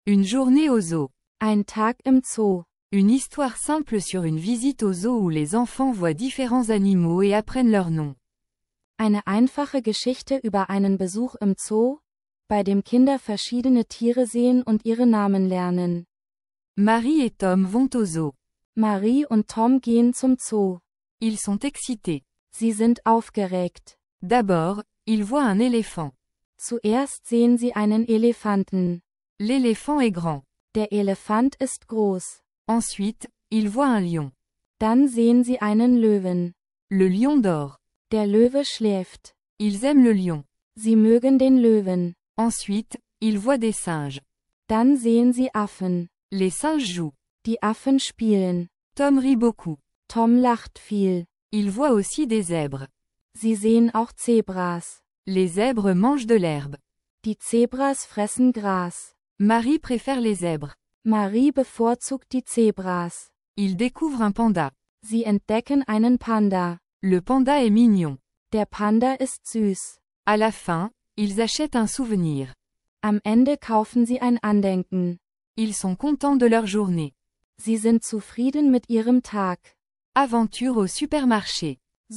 Une journée au zoo. Ein Tag im Zoo. Une histoire simple sur une visite au zoo où les enfants voient différents animaux et apprennent leurs noms. Eine einfache Geschichte über einen Besuch im Zoo, bei dem Kinder verschiedene Tiere sehen und ihre Namen lernen. Marie et Tom vont au zoo. Marie und Tom gehen zum Zoo. Ils sont excités. Sie sind aufgeregt. D'abord, ils voient un éléphant. Zuerst sehen sie einen Elefanten. L'éléphant est grand. Der Elefant ist groß. Ensuite, ils voient un lion. Dann sehen sie einen Löwen. Le lion dort. Der Löwe schläft. Ils aiment le lion. Sie mögen den Löwen. Ensuite, ils voient des singes. Dann sehen sie Affen. Les singes jouent. Die Affen spielen. Tom rit beaucoup. Tom lacht viel. Il voit aussi des zèbres. Sie sehen auch Zebras. Les zèbres mangent de l'herbe. Die Zebras fressen Gras. Marie préfère les zèbres. Marie bevorzugt die Zebras. Ils découvrent un panda. Sie entdecken einen Panda. Le panda est mignon. Der Panda ist süß. À la fin, ils achètent un souvenir. Am Ende kaufen sie ein Andenken. Ils sont contents de leur journée. Sie sind zufrieden mit ihrem Tag. Aventure au supermarché.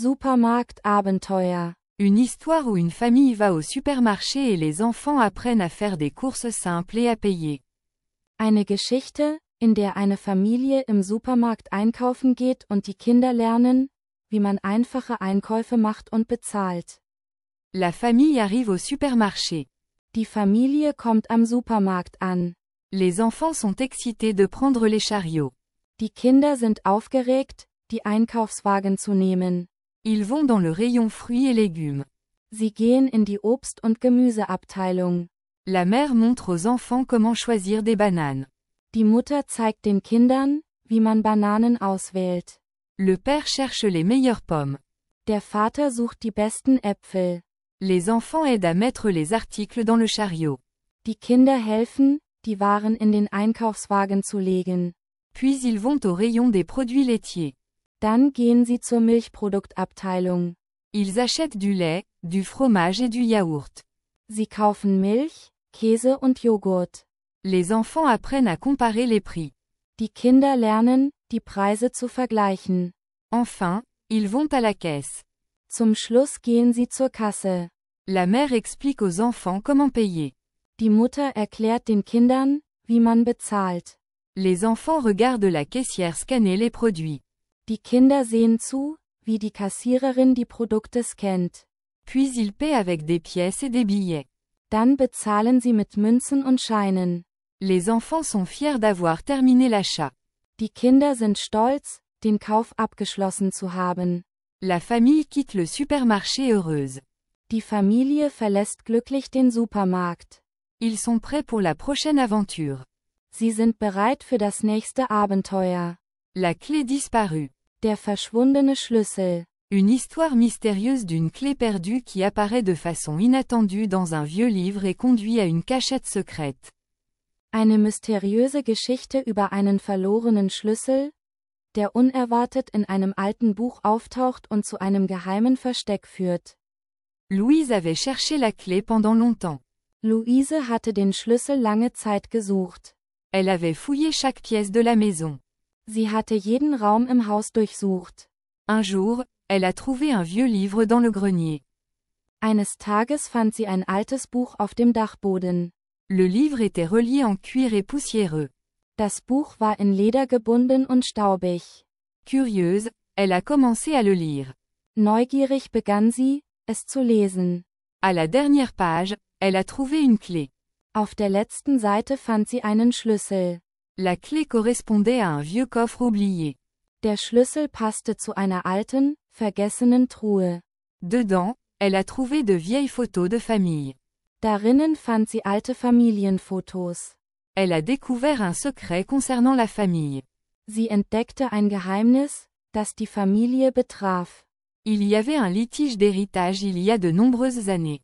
Supermarktabenteuer. Une histoire où une famille va au supermarché et les enfants apprennent à faire des courses simples et à payer. Eine Geschichte, in der eine Familie im Supermarkt einkaufen geht und die Kinder lernen, wie man einfache Einkäufe macht und bezahlt. La famille arrive au supermarché. Die Familie kommt am Supermarkt an. Les enfants sont excités de prendre les chariots. Die Kinder sind aufgeregt, die Einkaufswagen zu nehmen. Ils vont dans le rayon fruits et légumes. Sie gehen in die Obst- und Gemüseabteilung. La mère montre aux enfants comment choisir des bananes. Die Mutter zeigt den Kindern, wie man Bananen auswählt. Le père cherche les meilleures pommes. Der Vater sucht die besten Äpfel. Les enfants aident à mettre les articles dans le chariot. Die Kinder helfen, die Waren in den Einkaufswagen zu legen. Puis ils vont au rayon des produits laitiers. Dann gehen sie zur Milchproduktabteilung. Ils achètent du lait, du fromage et du yaourt. Sie kaufen Milch, Käse und Joghurt. Les enfants apprennent à comparer les prix. Die Kinder lernen, die Preise zu vergleichen. Enfin, ils vont à la caisse. Zum Schluss gehen sie zur Kasse. La mère explique aux enfants comment payer. Die Mutter erklärt den Kindern, wie man bezahlt. Les enfants regardent la caissière scanner les produits. Die Kinder sehen zu, wie die Kassiererin die Produkte scannt. Puis ils paient avec des pièces et des billets. Dann bezahlen sie mit Münzen und Scheinen. Les enfants sont fiers d'avoir terminé l'achat. Die Kinder sind stolz, den Kauf abgeschlossen zu haben. La famille quitte le supermarché heureuse. Die Familie verlässt glücklich den Supermarkt. Ils sont prêts pour la prochaine aventure. Sie sind bereit für das nächste Abenteuer. La clé disparue. Der verschwundene Schlüssel. Une histoire mystérieuse d'une clé perdue qui apparaît de façon inattendue dans un vieux livre et conduit à une cachette secrète. Eine mysteriöse Geschichte über einen verlorenen Schlüssel, der unerwartet in einem alten Buch auftaucht und zu einem geheimen Versteck führt. Louise avait cherché la clé pendant longtemps. Luise hatte den Schlüssel lange Zeit gesucht. Elle avait fouillé chaque pièce de la maison. Sie hatte jeden Raum im Haus durchsucht. Un jour, elle a trouvé un vieux livre dans le grenier. Eines Tages fand sie ein altes Buch auf dem Dachboden. Le livre était relié en cuir et poussiéreux. Das Buch war in Leder gebunden und staubig. Curieuse, elle a commencé à le lire. Neugierig begann sie, es zu lesen. À la dernière page, elle a trouvé une clé. Auf der letzten Seite fand sie einen Schlüssel. La clé correspondait à un vieux coffre oublié. Der Schlüssel passte zu einer alten, vergessenen Truhe. Dedans, elle a trouvé de vieilles photos de famille. Darinnen fand sie alte Familienfotos. Elle a découvert un secret concernant la famille. Sie entdeckte ein Geheimnis, das die Familie betraf. Il y avait un litige d'héritage il y a de nombreuses années.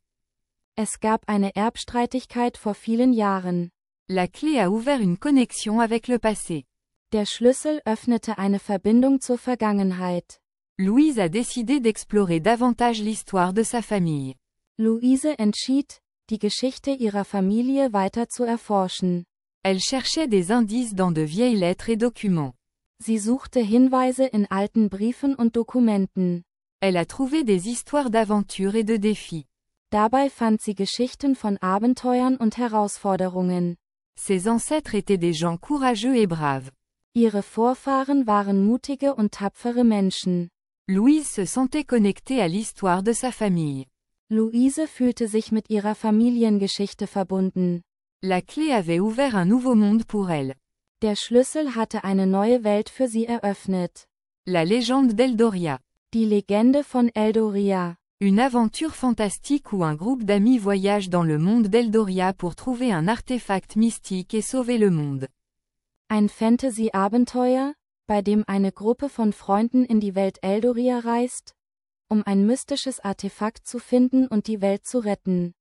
Es gab eine Erbstreitigkeit vor vielen Jahren. La clé a ouvert une connexion avec le passé. Der Schlüssel öffnete eine Verbindung zur Vergangenheit. Louise a décidé d'explorer davantage l'histoire de sa famille. Luise entschied, die Geschichte ihrer Familie weiter zu erforschen. Elle cherchait des indices dans de vieilles lettres et documents. Sie suchte Hinweise in alten Briefen und Dokumenten. Elle a trouvé des histoires d'aventures et de défis. Dabei fand sie Geschichten von Abenteuern und Herausforderungen. Ses ancêtres étaient des gens courageux et braves. Ihre Vorfahren waren mutige und tapfere Menschen. Louise se sentait connectée à l'histoire de sa famille. Luise fühlte sich mit ihrer Familiengeschichte verbunden. La clé avait ouvert un nouveau monde pour elle. Der Schlüssel hatte eine neue Welt für sie eröffnet. La légende d'Eldoria. Die Legende von Eldoria. Une aventure fantastique où un groupe d'amis voyage dans le monde d'Eldoria pour trouver un artefact mystique et sauver le monde. Ein Fantasy-Abenteuer, bei dem eine Gruppe von Freunden in die Welt Eldoria reist, um ein mystisches Artefakt zu finden und die Welt zu retten.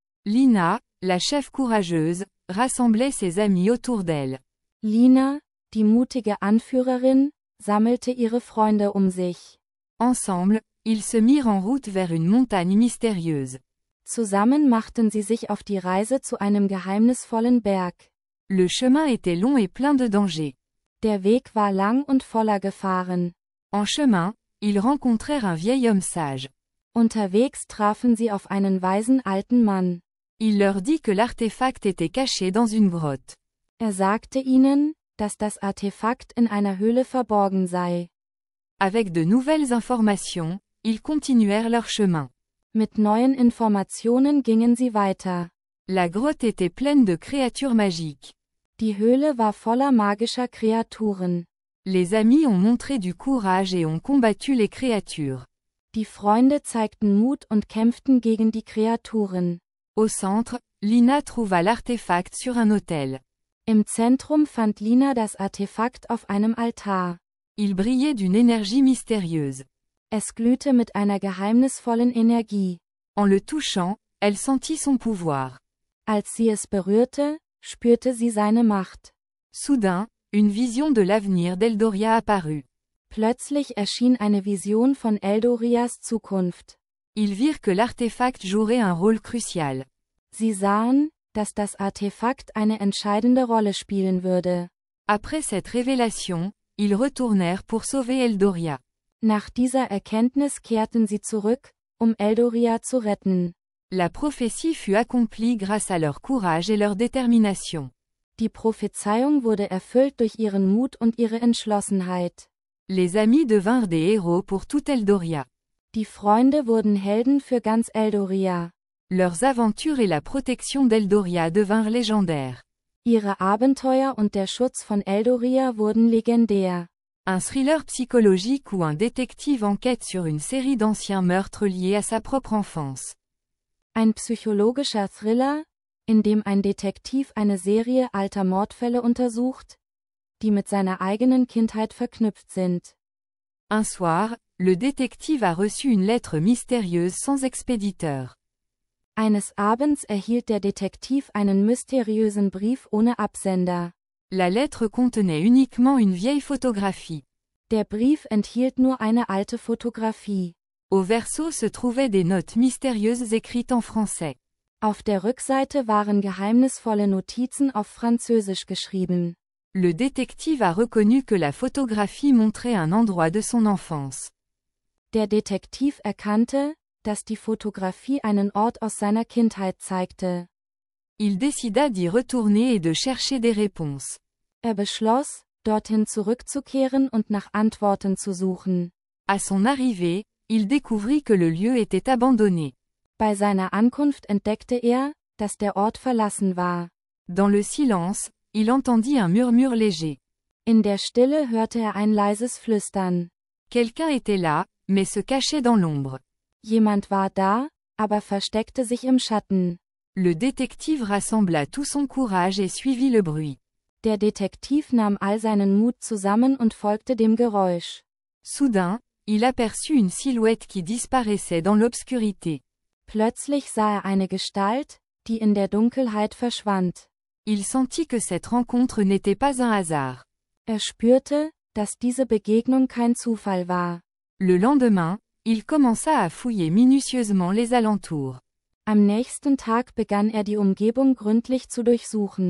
Lina, la chef courageuse, rassemblait ses amis autour d'elle. Lina, die mutige Anführerin, sammelte ihre Freunde um sich. Ensemble, ils se mirent en route vers une montagne mystérieuse. Zusammen machten sie sich auf die Reise zu einem geheimnisvollen Berg. Le chemin était long et plein de dangers. Der Weg war lang und voller Gefahren. En chemin, ils rencontrèrent un vieil homme sage. Unterwegs trafen sie auf einen weisen alten Mann. Il leur dit que l'artefact était caché dans une grotte. Er sagte ihnen, dass das Artefakt in einer Höhle verborgen sei. Avec de nouvelles informations, ils continuèrent leur chemin. Mit neuen Informationen gingen sie weiter. La grotte était pleine de créatures magiques. Die Höhle war voller magischer Kreaturen. Les amis ont montré du courage et ont combattu les créatures. Die Freunde zeigten Mut und kämpften gegen die Kreaturen. Au centre, Lina trouva l'artefact sur un autel. Im Zentrum fand Lina das Artefakt auf einem Altar. Il brillait d'une énergie mystérieuse. Es glühte mit einer geheimnisvollen Energie. En le touchant, elle sentit son pouvoir. Als sie es berührte, spürte sie seine Macht. Soudain, une vision de l'avenir d'Eldoria apparut. Plötzlich erschien eine Vision von Eldorias Zukunft. Ils virent que l'artefact jouerait un rôle crucial. Sie sahen, dass das Artefakt eine entscheidende Rolle spielen würde. Après cette révélation, ils retournèrent pour sauver Eldoria. Nach dieser Erkenntnis kehrten sie zurück, um Eldoria zu retten. La prophétie fut accomplie grâce à leur courage et leur détermination. Die Prophezeiung wurde erfüllt durch ihren Mut und ihre Entschlossenheit. Les amis devinrent des héros pour toute Eldoria. Die Freunde wurden Helden für ganz Eldoria. Leurs aventures et la protection d'Eldoria devinrent légendaires. Ihre Abenteuer und der Schutz von Eldoria wurden legendär. Un thriller psychologique où un détective enquête sur une série d'anciens meurtres liés à sa propre enfance. Ein psychologischer Thriller, in dem ein Detektiv eine Serie alter Mordfälle untersucht, die mit seiner eigenen Kindheit verknüpft sind. Un soir, le détective a reçu une lettre mystérieuse sans expéditeur. Eines Abends erhielt der Detektiv einen mysteriösen Brief ohne Absender. La lettre contenait uniquement une vieille photographie. Der Brief enthielt nur eine alte Fotografie. Au verso se trouvaient des notes mystérieuses écrites en français. Auf der Rückseite waren geheimnisvolle Notizen auf Französisch geschrieben. Le détective a reconnu que la photographie montrait un endroit de son enfance. Der Detektiv erkannte, dass die Fotografie einen Ort aus seiner Kindheit zeigte. Il décida d'y retourner et de chercher des réponses. Er beschloss, dorthin zurückzukehren und nach Antworten zu suchen. À son arrivée, il découvrit que le lieu était abandonné. Bei seiner Ankunft entdeckte er, dass der Ort verlassen war. Dans le silence, il entendit un murmure léger. In der Stille hörte er ein leises Flüstern. Quelqu'un était là, mais se cachait dans l'ombre. Jemand war da, aber versteckte sich im Schatten. Le détective rassembla tout son courage et suivit le bruit. Der Detektiv nahm all seinen Mut zusammen und folgte dem Geräusch. Soudain, il aperçut une silhouette qui disparaissait dans l'obscurité. Plötzlich sah er eine Gestalt, die in der Dunkelheit verschwand. Il sentit que cette rencontre n'était pas un hasard. Er spürte, dass diese Begegnung kein Zufall war. Le lendemain, il commença à fouiller minutieusement les alentours. Am nächsten Tag begann er die Umgebung gründlich zu durchsuchen.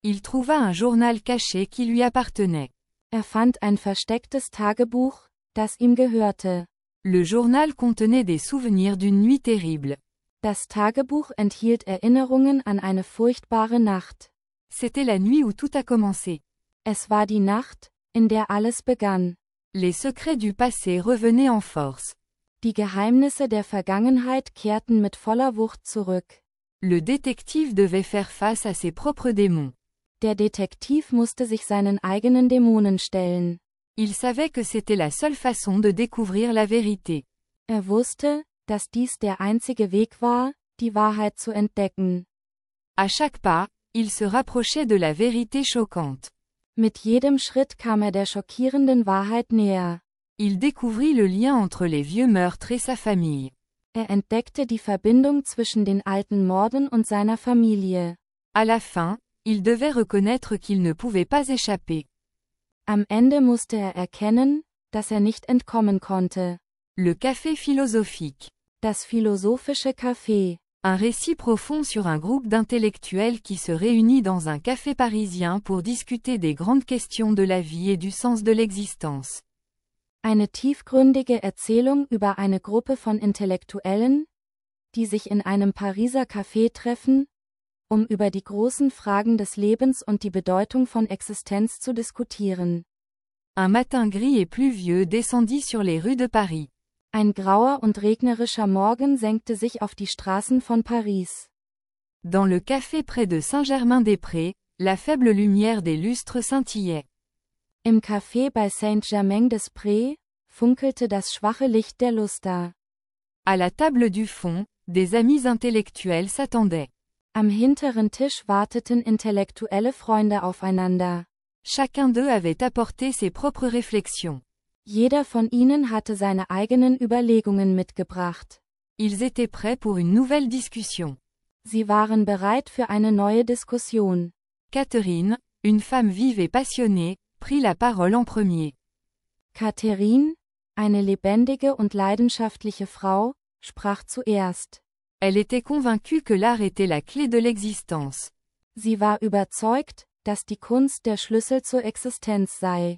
Il trouva un journal caché qui lui appartenait. Er fand ein verstecktes Tagebuch, das ihm gehörte. Le journal contenait des souvenirs d'une nuit terrible. Das Tagebuch enthielt Erinnerungen an eine furchtbare Nacht. C'était la nuit où tout a commencé. Es war die Nacht, in der alles begann. Les secrets du passé revenaient en force. Die Geheimnisse der Vergangenheit kehrten mit voller Wucht zurück. Le détective devait faire face à ses propres démons. Der Detektiv musste sich seinen eigenen Dämonen stellen. Il savait que c'était la seule façon de découvrir la vérité. Er wusste, dass dies der einzige Weg war, die Wahrheit zu entdecken. À chaque pas, il se rapprochait de la vérité choquante. Mit jedem Schritt kam er der schockierenden Wahrheit näher. Il découvrit le lien entre les vieux meurtres et sa famille. Er entdeckte die Verbindung zwischen den alten Morden und seiner Familie. À la fin, il devait reconnaître qu'il ne pouvait pas échapper. Am Ende musste er erkennen, dass er nicht entkommen konnte. Le café philosophique. Das philosophische Café. Un récit profond sur un groupe d'intellectuels qui se réunit dans un café parisien pour discuter des grandes questions de la vie et du sens de l'existence. Eine tiefgründige Erzählung über eine Gruppe von Intellektuellen, die sich in einem Pariser Café treffen, um über die großen Fragen des Lebens und die Bedeutung von Existenz zu diskutieren. Un matin gris et pluvieux descendit sur les rues de Paris. Ein grauer und regnerischer Morgen senkte sich auf die Straßen von Paris. Dans le café près de Saint-Germain-des-Prés, la faible lumière des lustres scintillait. Im Café bei Saint-Germain-des-Prés funkelte das schwache Licht der Luster. À la table du fond, des amis intellectuels s'attendaient. Am hinteren Tisch warteten intellektuelle Freunde aufeinander. Chacun d'eux avait apporté ses propres réflexions. Jeder von ihnen hatte seine eigenen Überlegungen mitgebracht. Ils étaient prêts pour une nouvelle discussion. Sie waren bereit für eine neue Diskussion. Catherine, une femme vive et passionnée, prit la parole en premier. Catherine, eine lebendige und leidenschaftliche Frau, sprach zuerst. Elle était convaincue que l'art était la clé de l'existence. Sie war überzeugt, dass die Kunst der Schlüssel zur Existenz sei.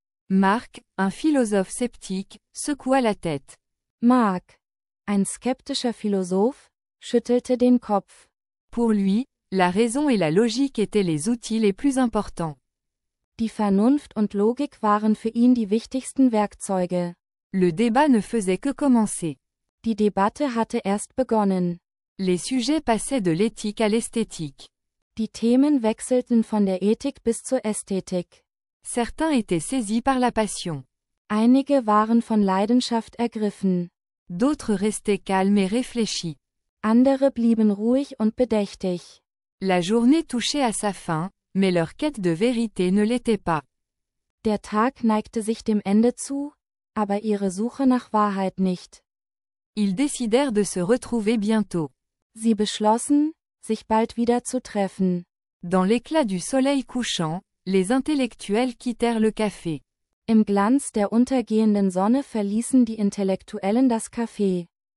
Marc, un philosophe sceptique, secoua la tête. Marc, ein skeptischer Philosoph, schüttelte den Kopf. Pour lui, la raison et la logique étaient les outils les plus importants. Die Vernunft und Logik waren für ihn die wichtigsten Werkzeuge. Le débat ne faisait que commencer. Die Debatte hatte erst begonnen. Les sujets passaient de l'éthique à l'esthétique. Die Themen wechselten von der Ethik bis zur Ästhetik. Certains étaient saisis par la passion. Einige waren von Leidenschaft ergriffen. D'autres restaient calmes et réfléchis. Andere blieben ruhig und bedächtig. La journée touchait à sa fin, mais leur quête de vérité ne l'était pas. Der Tag neigte sich dem Ende zu, aber ihre Suche nach Wahrheit nicht. Ils décidèrent de se retrouver bientôt. Sie beschlossen, sich bald wieder zu treffen. Dans l'éclat du soleil couchant, les intellectuels quittèrent le café. Im Glanz der untergehenden Sonne verließen die Intellektuellen das Café.